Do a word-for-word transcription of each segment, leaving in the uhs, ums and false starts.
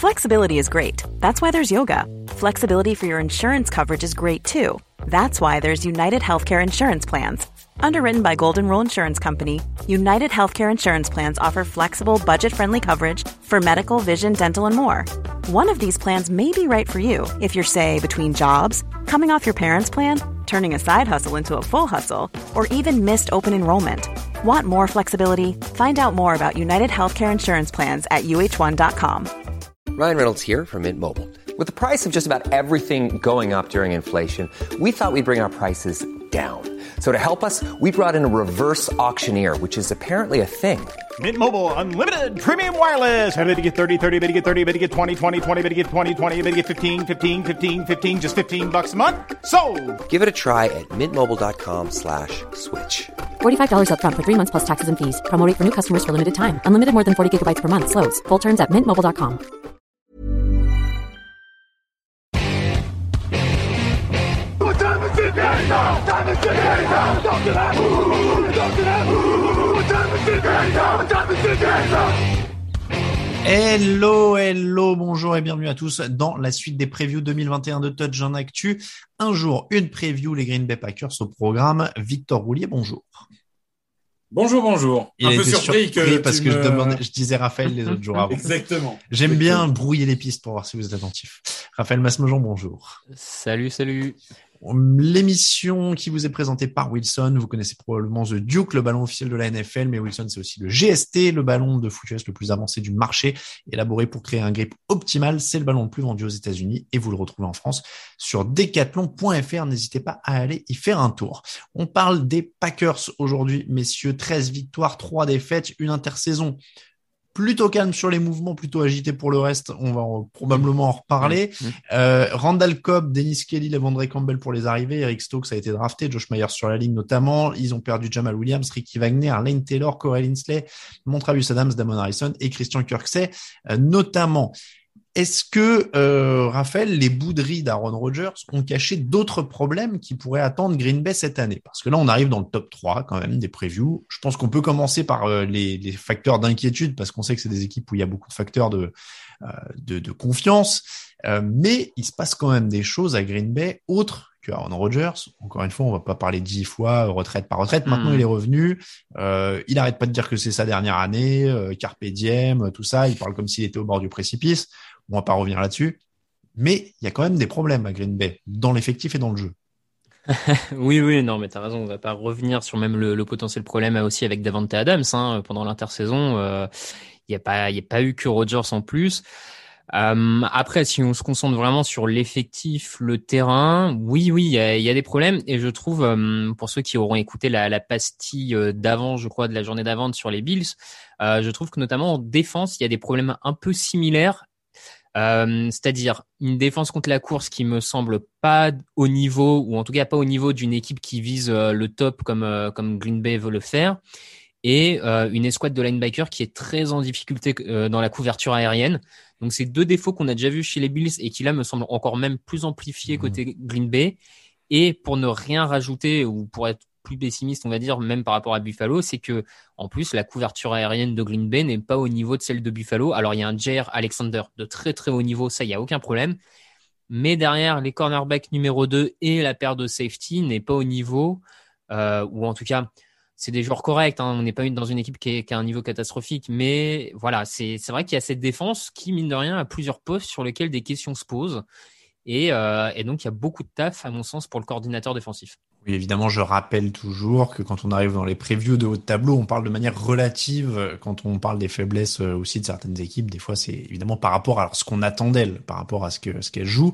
Flexibility is great. That's why there's yoga. Flexibility for your insurance coverage is great too. That's why there's United Healthcare Insurance Plans. Underwritten by Golden Rule Insurance Company, United Healthcare Insurance Plans offer flexible, budget-friendly coverage for medical, vision, dental, and more. One of these plans may be right for you if you're, say, between jobs, coming off your parents' plan, turning a side hustle into a full hustle, or even missed open enrollment. Want more flexibility? Find out more about United Healthcare Insurance Plans at U H one dot com. Ryan Reynolds here from Mint Mobile. With the price of just about everything going up during inflation, we thought we'd bring our prices down. So to help us, we brought in a reverse auctioneer, which is apparently a thing. Mint Mobile Unlimited Premium Wireless. How to get thirty, thirty, how to get thirty, how to get twenty, twenty, twenty, how to get twenty, twenty, how to get fifteen, fifteen, fifteen, fifteen, just fifteen bucks a month? Sold! Give it a try at mintmobile.com slash switch. forty-five dollars up front for three months plus taxes and fees. Promo rate for new customers for limited time. Unlimited more than forty gigabytes per month. Slows full terms at mint mobile dot com. Hello, hello, bonjour et bienvenue à tous dans la suite des previews deux mille vingt et un de Touch en Actu. Un jour, une preview, les Green Bay Packers au programme. Victor Roulier, bonjour. Bonjour, bonjour. Il un a peu été surpris, surpris que parce tu que me... je, demandais, je disais Raphaël les autres jours avant. Exactement. J'aime Exactement. bien brouiller les pistes pour voir si vous êtes attentifs. Raphaël Masmejean, bonjour. Salut, salut. L'émission qui vous est présentée par Wilson, vous connaissez probablement The Duke, le ballon officiel de la N F L, mais Wilson c'est aussi le G S T, le ballon de foot U S le plus avancé du marché, élaboré pour créer un grip optimal. C'est le ballon le plus vendu aux États-Unis et vous le retrouvez en France sur decathlon point f r. N'hésitez pas à aller y faire un tour. On parle des Packers aujourd'hui, messieurs. treize victoires, trois défaites, une intersaison plutôt calme sur les mouvements, plutôt agité pour le reste. On va en, probablement en reparler. Mmh. Euh, Randall Cobb, Dennis Kelly, Levandre Campbell pour les arrivées. Eric Stokes a été drafté. Josh Myers sur la ligne notamment. Ils ont perdu Jamal Williams, Ricky Wagner, Lane Taylor, Corey Linsley, Montravius Adams, Damon Harrison et Christian Kirksey euh, notamment. Est-ce que, euh, Raphaël, les bouderies d'Aaron Rodgers ont caché d'autres problèmes qui pourraient attendre Green Bay cette année? Parce que là, on arrive dans le top trois quand même des previews. Je pense qu'on peut commencer par euh, les, les facteurs d'inquiétude parce qu'on sait que c'est des équipes où il y a beaucoup de facteurs de, euh, de, de confiance. Euh, mais il se passe quand même des choses à Green Bay autres que Aaron Rodgers. Encore une fois, on va pas parler dix fois retraite par retraite. Maintenant, mmh. il est revenu. Euh, il arrête pas de dire que c'est sa dernière année, euh, carpe diem, tout ça. Il parle comme s'il était au bord du précipice. On va pas revenir là-dessus. Mais il y a quand même des problèmes à Green Bay, dans l'effectif et dans le jeu. oui, oui, non, mais t'as raison. On va pas revenir sur même le, le potentiel problème aussi avec Davante Adams, hein, pendant l'intersaison. Euh, il y a pas, il y a pas eu que Rodgers en plus. Euh, après, si on se concentre vraiment sur l'effectif, le terrain, oui, oui, il y a, il y a des problèmes. Et je trouve, euh, pour ceux qui auront écouté la, la pastille d'avant, je crois, de la journée d'avant sur les Bills, euh, je trouve que notamment en défense, il y a des problèmes un peu similaires. Euh, c'est-à-dire une défense contre la course qui me semble pas au niveau, ou en tout cas pas au niveau d'une équipe qui vise euh, le top comme euh, comme Green Bay veut le faire, et euh, une escouade de linebacker qui est très en difficulté euh, dans la couverture aérienne. Donc c'est deux défauts qu'on a déjà vus chez les Bills et qui là me semblent encore même plus amplifiés côté Green Bay. Et pour ne rien rajouter, ou pour être plus pessimiste, on va dire, même par rapport à Buffalo, c'est que, en plus, la couverture aérienne de Green Bay n'est pas au niveau de celle de Buffalo. Alors, il y a un Jair Alexander de très, très haut niveau, ça, il n'y a aucun problème. Mais derrière, les cornerbacks numéro deux et la paire de safety n'est pas au niveau, euh, ou en tout cas, c'est des joueurs corrects, hein. On n'est pas dans une équipe qui, est, qui a un niveau catastrophique, mais voilà, c'est, c'est vrai qu'il y a cette défense qui, mine de rien, a plusieurs postes sur lesquels des questions se posent. Et, euh, et donc, il y a beaucoup de taf, à mon sens, pour le coordinateur défensif. Oui, évidemment, je rappelle toujours que quand on arrive dans les previews de haut de tableau, on parle de manière relative. Quand on parle des faiblesses aussi de certaines équipes, des fois, c'est évidemment par rapport à ce qu'on attend d'elles, par rapport à ce que ce qu'elles jouent.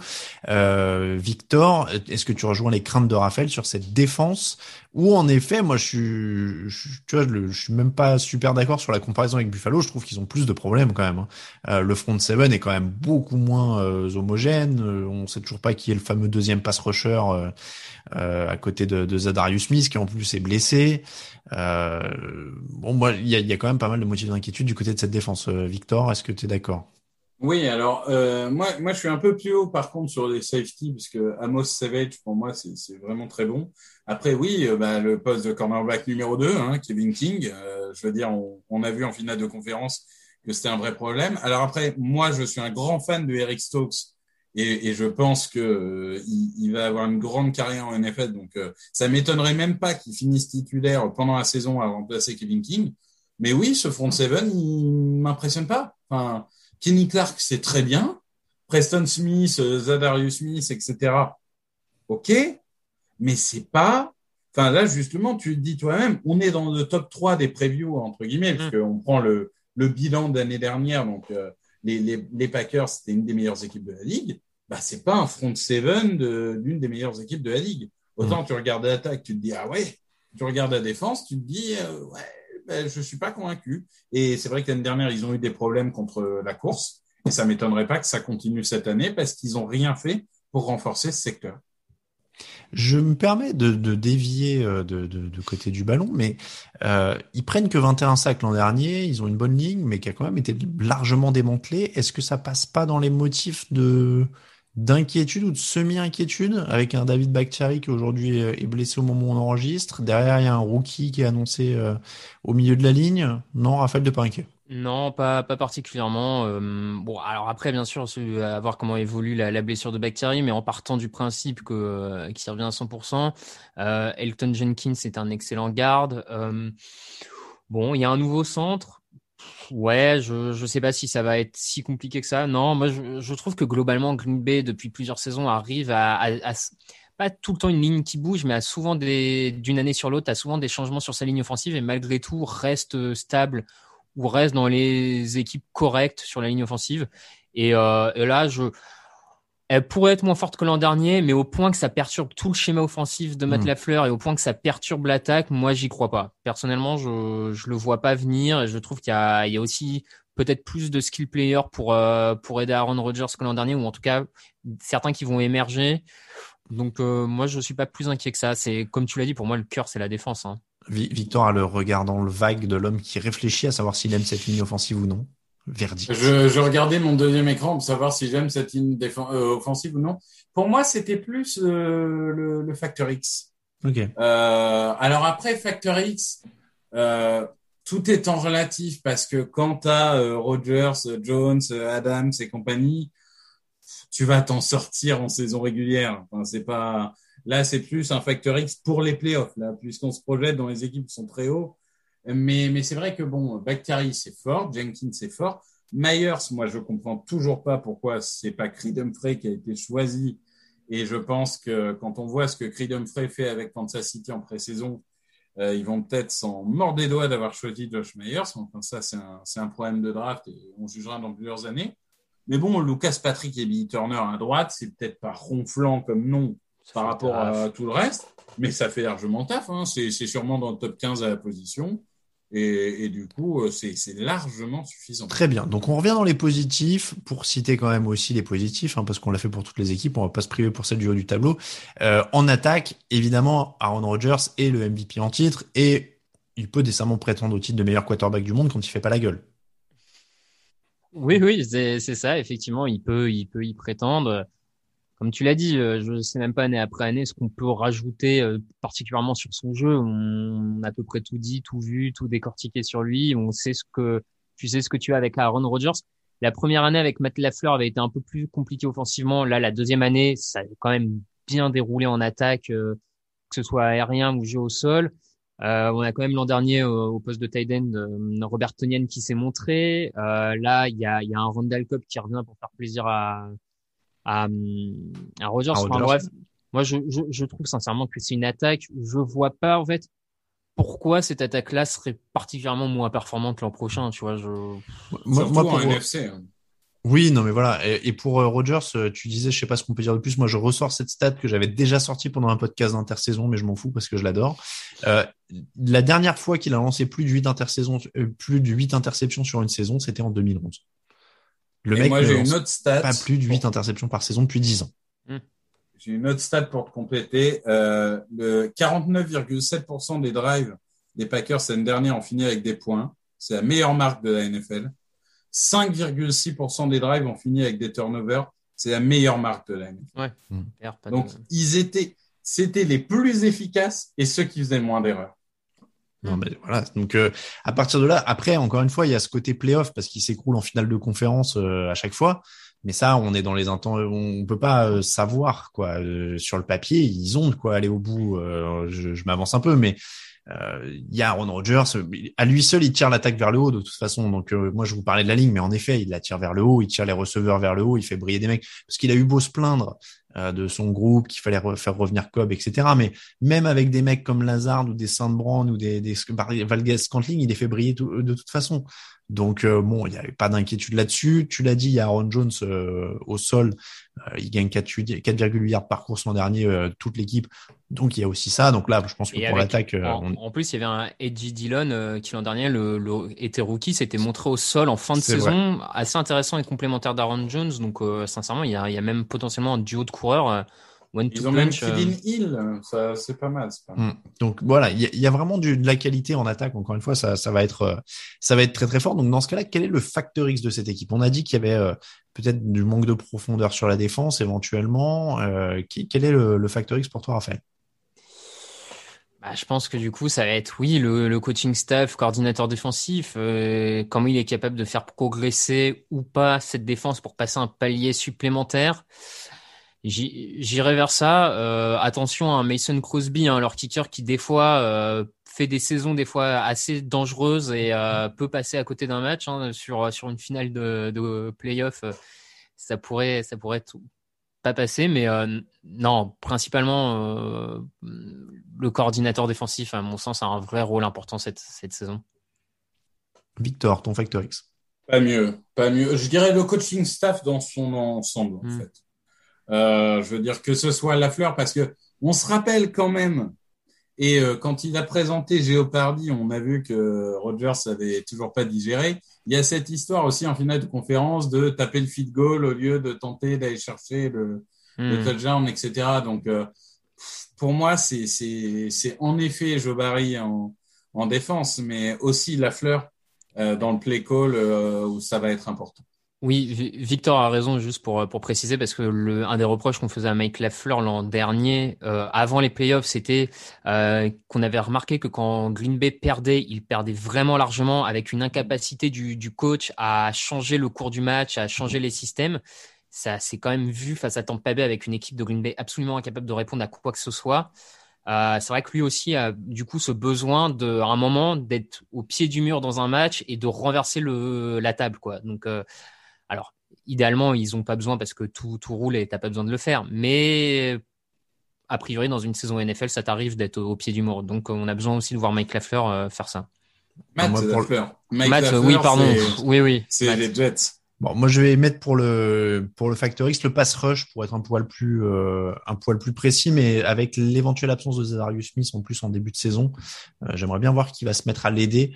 Euh, Victor, est-ce que tu rejoins les craintes de Raphaël sur cette défense? Ou en effet, moi, je suis, je, tu vois, je, je suis même pas super d'accord sur la comparaison avec Buffalo. Je trouve qu'ils ont plus de problèmes quand même. Hein. Euh, le front seven est quand même beaucoup moins euh, homogène. Euh, on sait toujours pas qui est le fameux deuxième pass rusher euh, euh, à côté de, de Zadarius Smith, qui en plus est blessé. Euh, bon, moi, il y a, y a quand même pas mal de motifs d'inquiétude du côté de cette défense. Euh, Victor, est-ce que tu es d'accord? Oui, alors euh, moi, moi, je suis un peu plus haut par contre sur les safety, parce que Amos Savage, pour moi, c'est, c'est vraiment très bon. Après, oui, euh, bah, le poste de cornerback numéro deux, hein, Kevin King, euh, je veux dire, on, on a vu en finale de conférence que c'était un vrai problème. Alors après, moi, je suis un grand fan de Eric Stokes et, et je pense que euh, il, il va avoir une grande carrière en N F L. Donc, euh, ça m'étonnerait même pas qu'il finisse titulaire pendant la saison à remplacer Kevin King. Mais oui, ce front seven, il m'impressionne pas. Enfin, Kenny Clark, c'est très bien. Preston Smith, Zadarius Smith, et cetera. OK, mais c'est pas. Enfin, là, justement, tu te dis toi-même, on est dans le top trois des previews, entre guillemets, mmh. puisqu'on prend le, le bilan d'année dernière. Donc, euh, les, les, les Packers, c'était une des meilleures équipes de la ligue. Bah, c'est pas un front seven de, d'une des meilleures équipes de la ligue. Autant mmh. tu regardes l'attaque, tu te dis, ah ouais. Tu regardes la défense, tu te dis, euh, ouais, ben, je suis pas convaincu. Et c'est vrai que l'année dernière, ils ont eu des problèmes contre la course. Et ça m'étonnerait pas que ça continue cette année parce qu'ils ont rien fait pour renforcer ce secteur. Je me permets de, de dévier de, de, de côté du ballon, mais euh, ils prennent que vingt et un sacs l'an dernier, ils ont une bonne ligne, mais qui a quand même été largement démantelée. Est-ce que ça passe pas dans les motifs de d'inquiétude ou de semi-inquiétude avec un David Bakhtiari qui aujourd'hui est blessé au moment où on enregistre? Derrière, il y a un rookie qui est annoncé euh, au milieu de la ligne. Non, Raphaël, de pas inquiet. Non, pas pas particulièrement. Euh, bon, alors après, bien sûr, à voir comment évolue la, la blessure de Bakhtiari, mais en partant du principe que euh, qu'il revient à cent pour cent, euh, Elgton Jenkins est un excellent garde. Euh, bon, il y a un nouveau centre. Ouais, je je sais pas si ça va être si compliqué que ça. Non, moi je je trouve que globalement Green Bay depuis plusieurs saisons arrive à, à, à pas tout le temps une ligne qui bouge, mais a souvent des d'une année sur l'autre, a souvent des changements sur sa ligne offensive et malgré tout reste stable ou reste dans les équipes correctes sur la ligne offensive. Et, euh, et là, je, elle pourrait être moins forte que l'an dernier, mais au point que ça perturbe tout le schéma offensif de Matt mmh. Lafleur et au point que ça perturbe l'attaque, moi, j'y crois pas. Personnellement, je je le vois pas venir et je trouve qu'il y a, il y a aussi peut-être plus de skill players pour euh, pour aider Aaron Rodgers que l'an dernier, ou en tout cas certains qui vont émerger. Donc euh, moi, je suis pas plus inquiet que ça. C'est comme tu l'as dit, pour moi, le cœur, c'est la défense. Hein. Victor a le regard dans le vague de l'homme qui réfléchit à savoir s'il aime cette ligne offensive ou non. Verdict. Je, je regardais mon deuxième écran pour savoir si j'aime cette ligne défense, euh, offensive ou non. Pour moi, c'était plus euh, le, le facteur X. Ok. Euh, alors après, facteur X, euh, tout est en relatif parce que quand t'as euh, Rodgers, Jones, Adams et compagnie, tu vas t'en sortir en saison régulière. Enfin, c'est pas. Là, c'est plus un facteur X pour les playoffs, là, puisqu'on se projette dans les équipes qui sont très hauts. Mais, mais c'est vrai que bon, Bakhtiari, c'est fort, Jenkins, c'est fort. Myers, moi, je comprends toujours pas pourquoi c'est pas Creed Humphrey qui a été choisi. Et je pense que quand on voit ce que Creed Humphrey fait avec Kansas City en pré-saison, euh, ils vont peut-être s'en mordre les doigts d'avoir choisi Josh Myers. Enfin, ça, c'est un, c'est un problème de draft et on jugera dans plusieurs années. Mais bon, Lucas Patrick et Billy Turner à droite, c'est peut-être pas ronflant comme nom par rapport à tout le reste, mais ça fait largement taf. Hein. C'est, c'est sûrement dans le top quinze à la position. Et, et du coup, c'est, c'est largement suffisant. Très bien. Donc, on revient dans les positifs pour citer quand même aussi les positifs, hein, parce qu'on l'a fait pour toutes les équipes. On va pas se priver pour celle du haut du tableau. Euh, en attaque, évidemment, Aaron Rodgers est le M V P en titre et il peut décemment prétendre au titre de meilleur quarterback du monde quand il fait pas la gueule. Oui, oui, c'est, c'est ça. Effectivement, il peut, il peut y prétendre. Comme tu l'as dit, je ne sais même pas année après année ce qu'on peut rajouter, particulièrement sur son jeu. On a à peu près tout dit, tout vu, tout décortiqué sur lui. On sait ce que tu sais ce que tu as avec Aaron Rodgers. La première année avec Matt Lafleur avait été un peu plus compliquée offensivement. Là, la deuxième année, ça a quand même bien déroulé en attaque, que ce soit aérien ou jeu au sol. Euh, on a quand même l'an dernier au, au poste de tight end euh, Robert Tonyan qui s'est montré. Euh, là, il y a, il y a un Randall Cobb qui revient pour faire plaisir à à, à Rodgers. À enfin, Rodgers. Bref, moi je, je, je trouve sincèrement que c'est une attaque. Je vois pas en fait pourquoi cette attaque-là serait particulièrement moins performante l'an prochain. Tu vois, je. Moi, moi pour en N F C. Hein. Oui, non, mais voilà. Et, et pour euh, Rodgers, tu disais, je sais pas ce qu'on peut dire de plus. Moi, je ressors cette stat que j'avais déjà sortie pendant un podcast d'intersaison, mais je m'en fous parce que je l'adore. Euh, la dernière fois qu'il a lancé plus de huit intersaisons, euh, plus de huit interceptions sur une saison, c'était en deux mille onze. Le et mec moi, ne j'ai lance une autre stat pas plus de huit pour... interceptions par saison depuis dix ans. Mmh. J'ai une autre stat pour te compléter. Euh, le quarante-neuf virgule sept pour cent des drives des Packers l'année dernière ont fini avec des points. C'est la meilleure marque de la N F L. cinq virgule six pour cent des drives ont fini avec des turnovers. C'est la meilleure marque de la N F L. Ouais. Mmh. Donc, ils étaient, c'était les plus efficaces et ceux qui faisaient le moins d'erreurs. Non, mais voilà. Donc, euh, à partir de là, après, encore une fois, il y a ce côté playoff parce qu'il s'écroule en finale de conférence euh, à chaque fois. Mais ça, on est dans les intents, on peut pas euh, savoir quoi. Euh, sur le papier, ils ont de quoi aller au bout. Euh, je, je m'avance un peu, mais euh, il y a Aaron Rodgers. À lui seul, il tire l'attaque vers le haut de toute façon. Donc, euh, moi, je vous parlais de la ligne, mais en effet, il la tire vers le haut, il tire les receveurs vers le haut, il fait briller des mecs parce qu'il a eu beau se plaindre euh, de son groupe, qu'il fallait re- faire revenir Cobb, et cetera. Mais même avec des mecs comme Lazard ou des Saint-Brown ou des, des Valdes-Scantling, il les fait briller tout, de toute façon. Donc euh, bon, il n'y avait pas d'inquiétude là-dessus. Tu l'as dit, il y a Aaron Jones euh, au sol. Euh, il gagne quatre virgule huit yards par course l'an dernier, euh, toute l'équipe. Donc il y a aussi ça. Donc là, je pense que Et pour avec, l'attaque... Euh, en, on... en plus, il y avait un Edgy Dillon euh, qui l'an dernier le, le, était rookie, s'était montré au sol en fin de C'est saison, vrai. assez intéressant et complémentaire d'Aaron Jones. Donc euh, sincèrement, il y, a, il y a même potentiellement un duo de coureurs. Euh, one Ils to ont même punch. Euh... Kevin Hill, ça c'est pas mal. C'est pas mal. Hum. Donc voilà, il y a, il y a vraiment du, de la qualité en attaque. Encore une fois, ça, ça va être, euh, ça va être très très fort. Donc dans ce cas-là, quel est le facteur X de cette équipe? On a dit qu'il y avait euh, peut-être du manque de profondeur sur la défense éventuellement. Euh, qui, quel est le, le facteur X pour toi, Raphaël? Bah, je pense que du coup, ça va être, oui, le, le coaching staff, coordinateur défensif, euh, comment il est capable de faire progresser ou pas cette défense pour passer un palier supplémentaire. J'y- J'irai vers ça. Euh, attention à un Mason Crosby, hein, leur kicker qui des fois euh, fait des saisons des fois assez dangereuses et euh, peut passer à côté d'un match hein, sur sur une finale de, de playoff. euh, Ça pourrait ça pourrait être pas passer, mais euh, non, principalement euh, le coordinateur défensif, à mon sens, a un vrai rôle important cette cette saison. Victor, ton facteur X. Pas mieux, pas mieux. Je dirais le coaching staff dans son ensemble, en Mm. fait. Euh, je veux dire que ce soit Lafleur, parce que on se rappelle quand même, et euh, quand il a présenté Jeopardy, on a vu que Rodgers avait toujours pas digéré. Il y a cette histoire aussi en finale de conférence de taper le field goal au lieu de tenter d'aller chercher le, le Mm. touchdown, et cetera. Donc, euh, pour moi, c'est, c'est, c'est en effet Joe Barry en, en défense, mais aussi Lafleur euh, dans le play call euh, où ça va être important. Oui, Vi- Victor a raison, juste pour pour préciser, parce que le un des reproches qu'on faisait à Mike Lafleur l'an dernier, euh, avant les playoffs, c'était euh, qu'on avait remarqué que quand Green Bay perdait, il perdait vraiment largement, avec une incapacité du du coach à changer le cours du match, à changer les systèmes. Ça s'est quand même vu face à Tampa Bay avec une équipe de Green Bay absolument incapable de répondre à quoi que ce soit. Euh, c'est vrai que lui aussi a du coup ce besoin de, à un moment, d'être au pied du mur dans un match et de renverser le la table, quoi. Donc euh, alors, idéalement, ils n'ont pas besoin parce que tout, tout roule et tu n'as pas besoin de le faire. Mais a priori, dans une saison N F L, ça t'arrive d'être au, au pied du mur. Donc, on a besoin aussi de voir Mike Lafleur euh, faire ça. Matt moi, pour le- Lafleur. Mike Matt, Lafleur, oui, pardon. c'est, Pff, oui, oui. c'est Matt. les Jets. Bon, moi je vais mettre pour le pour le facteur X le pass rush pour être un poil plus euh, un poil plus précis, mais avec l'éventuelle absence de Zacharias Smith en plus en début de saison, euh, j'aimerais bien voir qui va se mettre à l'aider.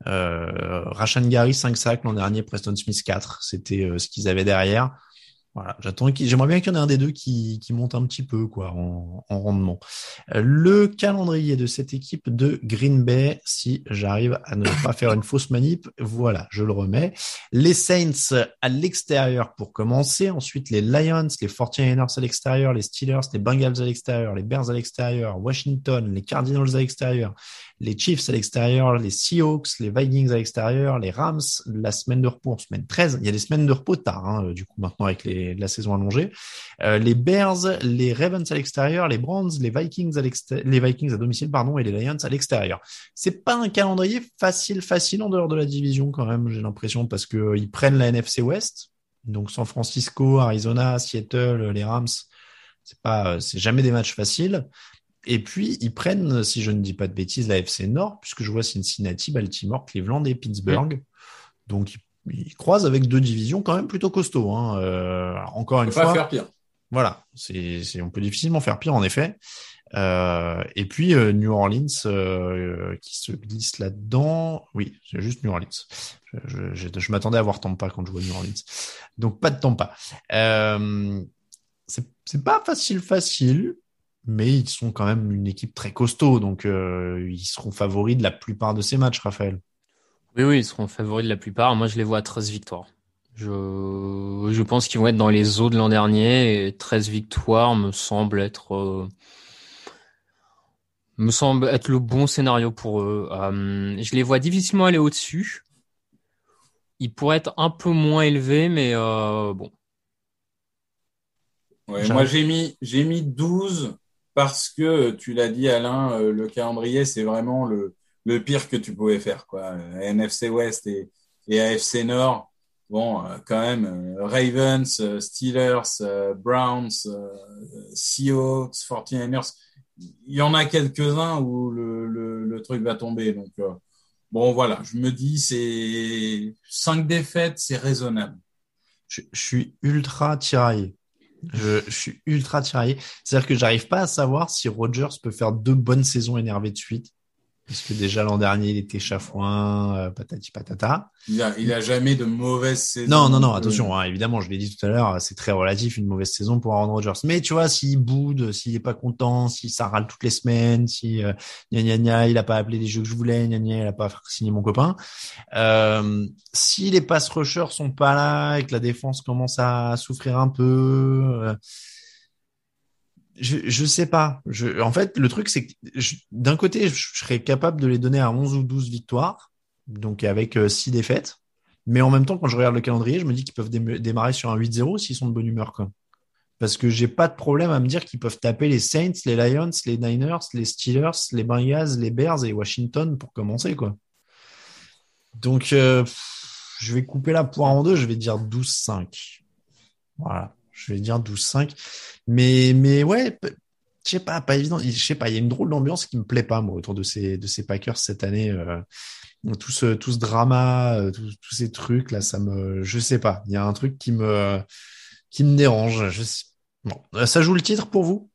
Euh, Rashan Gary cinq sacs l'an dernier, Preston Smith quatre, c'était euh, ce qu'ils avaient derrière. Voilà, j'attends qu'il, j'aimerais bien qu'il y en ait un des deux qui, qui monte un petit peu, quoi, en, en rendement. Euh, Le calendrier de cette équipe de Green Bay, si j'arrive à ne pas faire une fausse manip, voilà, je le remets. Les Saints à l'extérieur pour commencer, ensuite les Lions, les forty-niners à l'extérieur, les Steelers, les Bengals à l'extérieur, les Bears à l'extérieur, Washington, les Cardinals à l'extérieur, les Chiefs à l'extérieur, les Seahawks, les Vikings à l'extérieur, les Rams, la semaine de repos en semaine treize. Il y a des semaines de repos tard, hein, du coup, maintenant avec les, la saison allongée. Euh, les Bears, les Ravens à l'extérieur, les Browns, les Vikings à l'extérieur, les Vikings à domicile, pardon, et les Lions à l'extérieur. C'est pas un calendrier facile, facile en dehors de la division quand même, j'ai l'impression, parce que euh, ils prennent la N F C West. Donc San Francisco, Arizona, Seattle, les Rams. C'est pas, c'est jamais des matchs faciles. Et puis, ils prennent, si je ne dis pas de bêtises, la F C Nord, puisque je vois Cincinnati, Baltimore, Cleveland et Pittsburgh. Mmh. Donc, ils, ils croisent avec deux divisions quand même plutôt costauds. Hein. Euh, encore une fois. On peut fois. pas faire pire. Voilà. C'est, c'est, on peut difficilement faire pire, en effet. Euh, et puis, euh, New Orleans, euh, qui se glisse là-dedans. Oui, c'est juste New Orleans. Je, je, je, je m'attendais à voir Tampa quand je vois New Orleans. Donc, pas de Tampa. Euh, c'est, c'est pas facile, facile. Mais ils sont quand même une équipe très costaud, donc euh, ils seront favoris de la plupart de ces matchs, Raphaël. Oui, oui, ils seront favoris de la plupart. Moi, je les vois à treize victoires. Je, je pense qu'ils vont être dans les eaux de l'an dernier, et treize victoires me semble être... Euh... Me semble être le bon scénario pour eux. Euh, je les vois difficilement aller au-dessus. Ils pourraient être un peu moins élevés, mais euh, bon. Ouais, moi, j'ai mis, j'ai mis douze parce que, tu l'as dit, Alain, euh, le calendrier, c'est vraiment le, le pire que tu pouvais faire, quoi. Euh, N F C West et, et A F C Nord. Bon, euh, quand même, euh, Ravens, euh, Steelers, euh, Browns, euh, Seahawks, forty-niners. Il y en a quelques-uns où le, le, le truc va tomber. Donc, euh, bon, voilà. Je me dis, c'est cinq défaites, c'est raisonnable. Je, je suis ultra tiraillé. Je, je suis ultra tiraillé. C'est-à-dire que j'arrive pas à savoir si Rodgers peut faire deux bonnes saisons énervées de suite. Parce que déjà l'an dernier, il était chafouin, euh, patati patata. Il a, il a jamais de mauvaise saison. Non, non, non, attention, hein, évidemment, je l'ai dit tout à l'heure, c'est très relatif, une mauvaise saison pour Aaron Rodgers. Mais tu vois, s'il boude, s'il est pas content, si ça râle toutes les semaines, si euh, gna gna gna, il a pas appelé les jeux que je voulais, gna gna, il a pas signé mon copain. Euh, si les pass rushers sont pas là et que la défense commence à souffrir un peu, euh, Je, je sais pas. Je, en fait, le truc, c'est que je, d'un côté, je, je serais capable de les donner à onze ou douze victoires, donc avec euh, six défaites. Mais en même temps, quand je regarde le calendrier, je me dis qu'ils peuvent dé- démarrer sur un huit zéro s'ils sont de bonne humeur, quoi. Parce que j'ai pas de problème à me dire qu'ils peuvent taper les Saints, les Lions, les Niners, les Steelers, les Bengals, les Bears et Washington pour commencer, quoi. Donc, euh, je vais couper la poire en deux, je vais dire douze cinq. Voilà. Je vais dire douze cinq. Mais, mais ouais, je sais pas, pas évident. Je sais pas, il y a une drôle d'ambiance qui me plaît pas, moi, autour de ces, de ces Packers cette année. Euh, tout ce, tout ce drama, euh, tout- tous ces trucs, là, ça me, je sais pas. Il y a un truc qui me, qui me dérange. Je sais- Bon, ça joue le titre pour vous?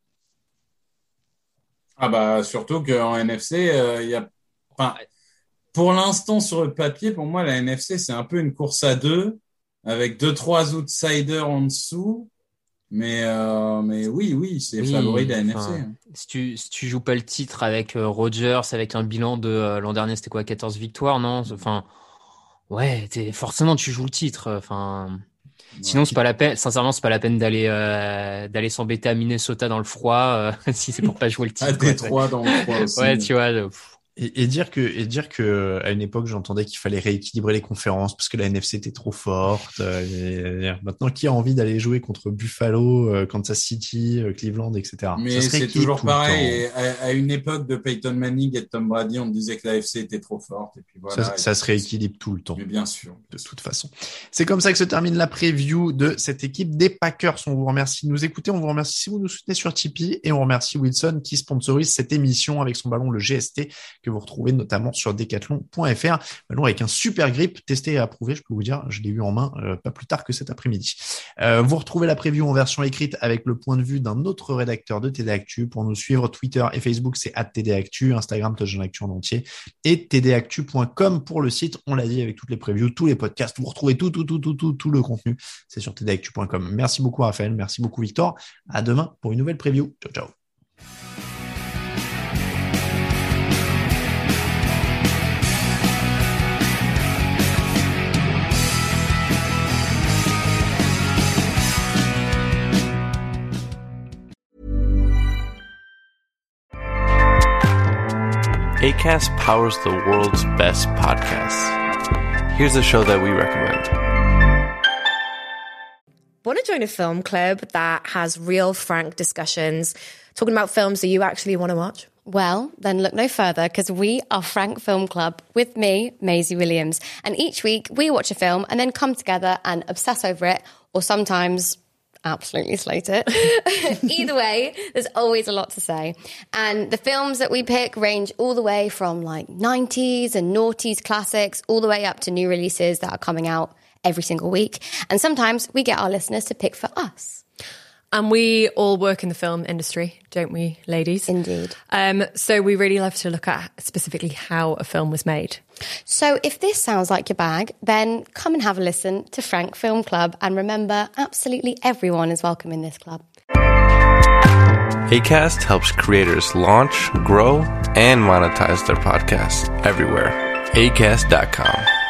Ah bah, surtout qu'en N F C, euh, il y a, enfin, pour l'instant, sur le papier, pour moi, la N F C, c'est un peu une course à deux, avec deux, trois outsiders en dessous. Mais, euh, mais oui, oui, c'est Oui, favori de la N F C. enfin, hein. si tu si tu joues pas le titre avec euh, Rodgers, avec un bilan de euh, l'an dernier, c'était quoi, quatorze victoires, non? Enfin, ouais, t'es, forcément tu joues le titre. Enfin, sinon c'est pas la peine. Sincèrement, c'est pas la peine d'aller euh, d'aller s'embêter à Minnesota dans le froid euh, si c'est pour pas jouer le À titre. quoi. Détroit dans le froid aussi. Ouais, tu vois. de- pff. Et, et dire que, et dire que, à une époque, j'entendais qu'il fallait rééquilibrer les conférences parce que la N F C était trop forte. euh, et- et maintenant, qui a envie d'aller jouer contre Buffalo, euh, Kansas City, euh, Cleveland, et cetera. Mais Ça se c'est rééquilibre toujours tout le pareil. temps. Et à, à une époque de Peyton Manning et de Tom Brady, on disait que la F C était trop forte. Et puis voilà. Ça, ça se rééquilibre tout le temps. Mais bien sûr. De toute façon. C'est comme ça que se termine la preview de cette équipe des Packers. On vous remercie de nous écouter. On vous remercie si vous nous soutenez sur Tipeee et on remercie Wilson qui sponsorise cette émission avec son ballon, le G S T, que vous retrouvez notamment sur decathlon point f r. Ballon avec un super grip, testé et approuvé. Je peux vous dire, je l'ai eu en main euh, pas plus tard que cet après-midi. Euh, vous retrouvez la preview en version écrite avec le point de vue d'un autre rédacteur de T D Actu. Pour nous suivre, Twitter et Facebook, c'est arobase T D Actu, Instagram, Touchdown Actu en entier et t d actu point com pour le site. On l'a dit, avec toutes les previews, tous les podcasts, vous retrouvez tout, tout, tout, tout, tout, tout le contenu. C'est sur t d actu point com. Merci beaucoup Raphaël, merci beaucoup Victor. À demain pour une nouvelle preview. Ciao, ciao. Acast powers the world's best podcasts. Here's a show that we recommend. Want to join a film club that has real, frank discussions, talking about films that you actually want to watch? Well, then look no further, because we are Frank Film Club with me, Maisie Williams. And each week we watch a film and then come together and obsess over it, or sometimes absolutely slate it. Either way, there's always a lot to say. And the films that we pick range all the way from like nineties and noughties classics all the way up to new releases that are coming out every single week. And sometimes we get our listeners to pick for us. And we all work in the film industry, don't we, ladies? Indeed. Um, so we really love to look at specifically how a film was made. So if this sounds like your bag, then come and have a listen to Frank Film Club. And remember, absolutely everyone is welcome in this club. Acast helps creators launch, grow, and monetize their podcasts everywhere. acast dot com.